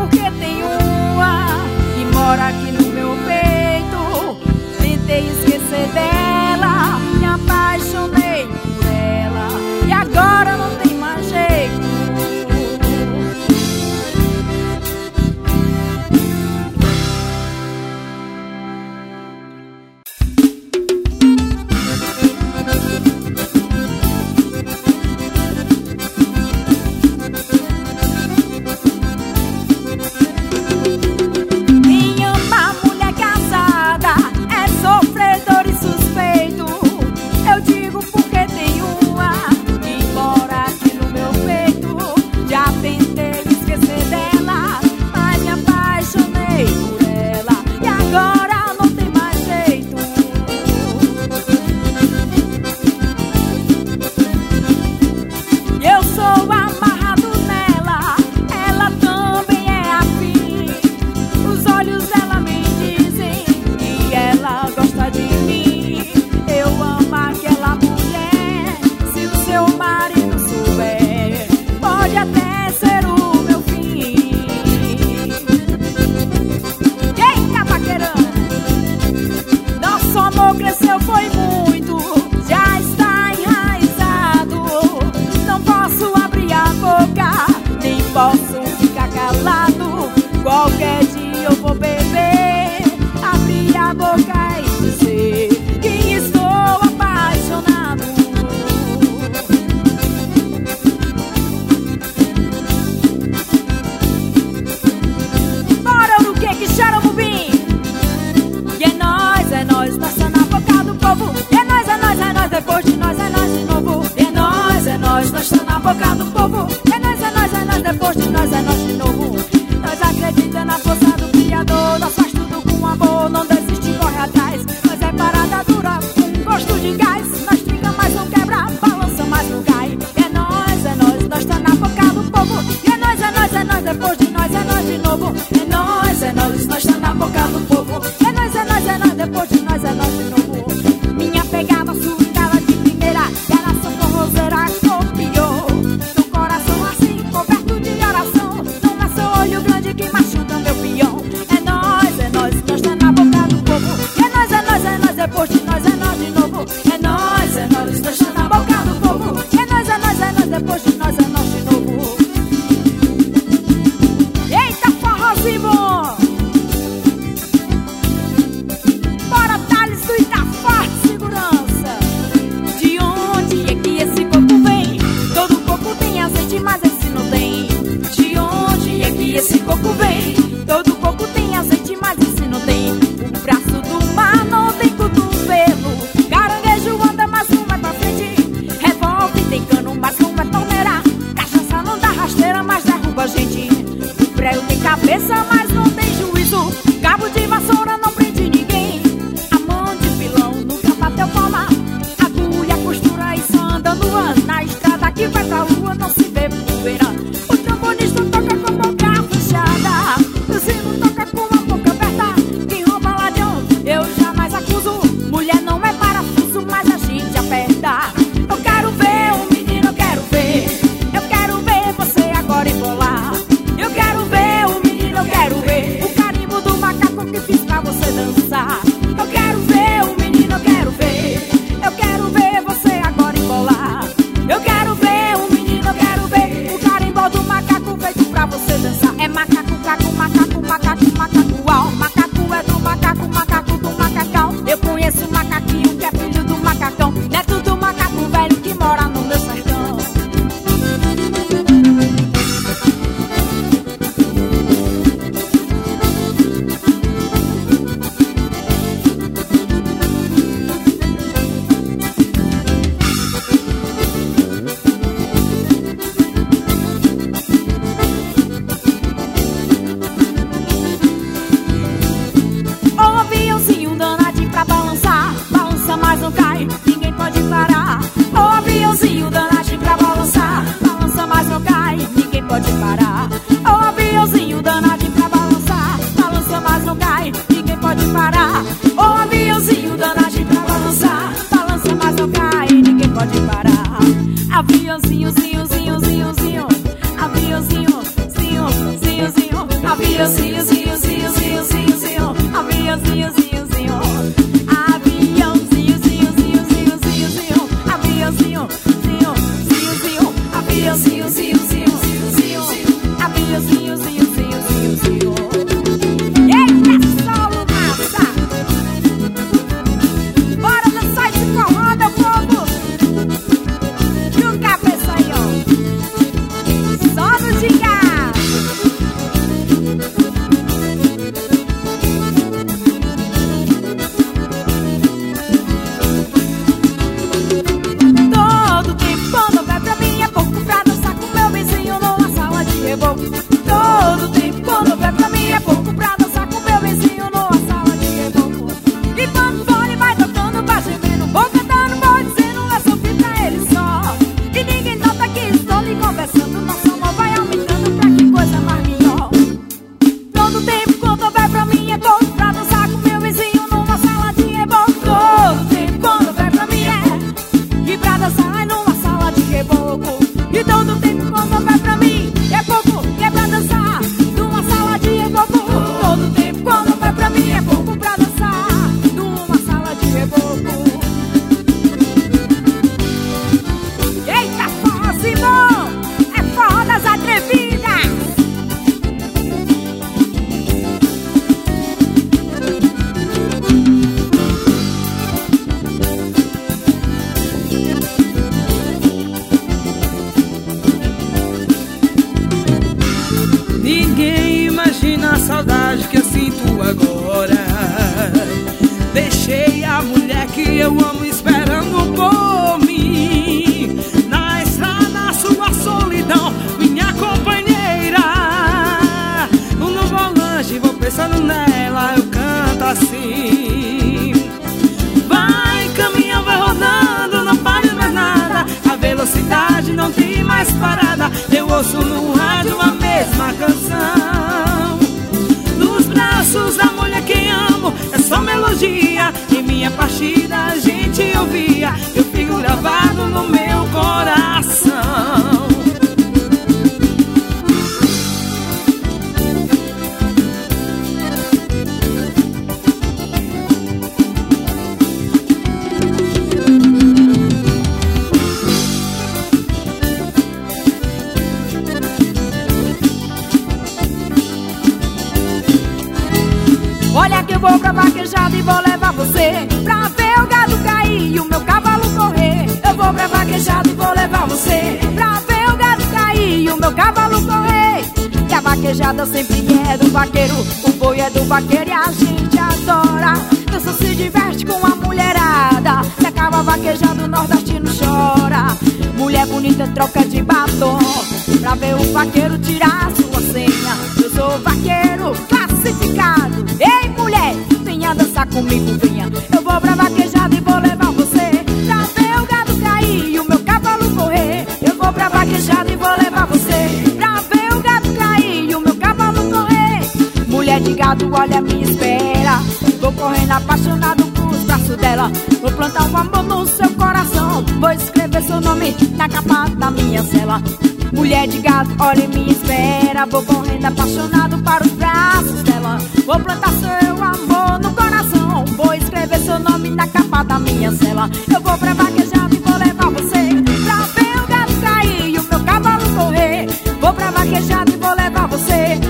porque tem uma que mora aqui no meu peito. Tentei esquecer dela, me apaixonei por ela e agora não tem mais jeito. Ninguém imagina a saudade que eu sinto agora. Deixei a mulher que eu amo esperando por mim. Na estrada, sua solidão, minha companheira. No volante, vou pensando nela, eu canto assim. Vai caminhando, vai rodando, não pare mais nada. A velocidade não tem mais parada. Eu ouço no rádio a mesma canção. Nos braços da mulher que amo, é só melodia. Em minha partida a gente ouvia. Eu fico gravado no meu coração. Olha que eu vou pra vaquejada e vou levar você pra ver o gado cair e o meu cavalo correr. Eu vou pra vaquejada e vou levar você pra ver o gado cair e o meu cavalo correr. E a vaquejada sempre é do vaqueiro, o boi é do vaqueiro e a gente adora. Eu só se diverte com a mulherada, se acaba vaquejando o nordestino chora. Mulher bonita troca de batom pra ver o vaqueiro tirar sua senha. Eu sou vaqueiro classificado. Ei mulher, venha dançar comigo, venha. Eu vou pra vaquejada e vou levar você pra ver o gado cair e o meu cavalo correr. Eu vou pra vaquejada e vou levar você pra ver o gado cair e o meu cavalo correr. Mulher de gado, olha a minha espera. Vou correndo apaixonado pros braços dela. Vou plantar um amor no seu coração. Vou escrever seu nome na capa da minha cela. Mulher de gado, olha em minha espera. Vou correndo apaixonado para os braços dela. Vou plantar seu amor no coração. Vou escrever seu nome na capa da minha cela. Eu vou pra vaquejada e vou levar você pra ver o gado cair e o meu cavalo correr. Vou pra vaquejada e vou levar você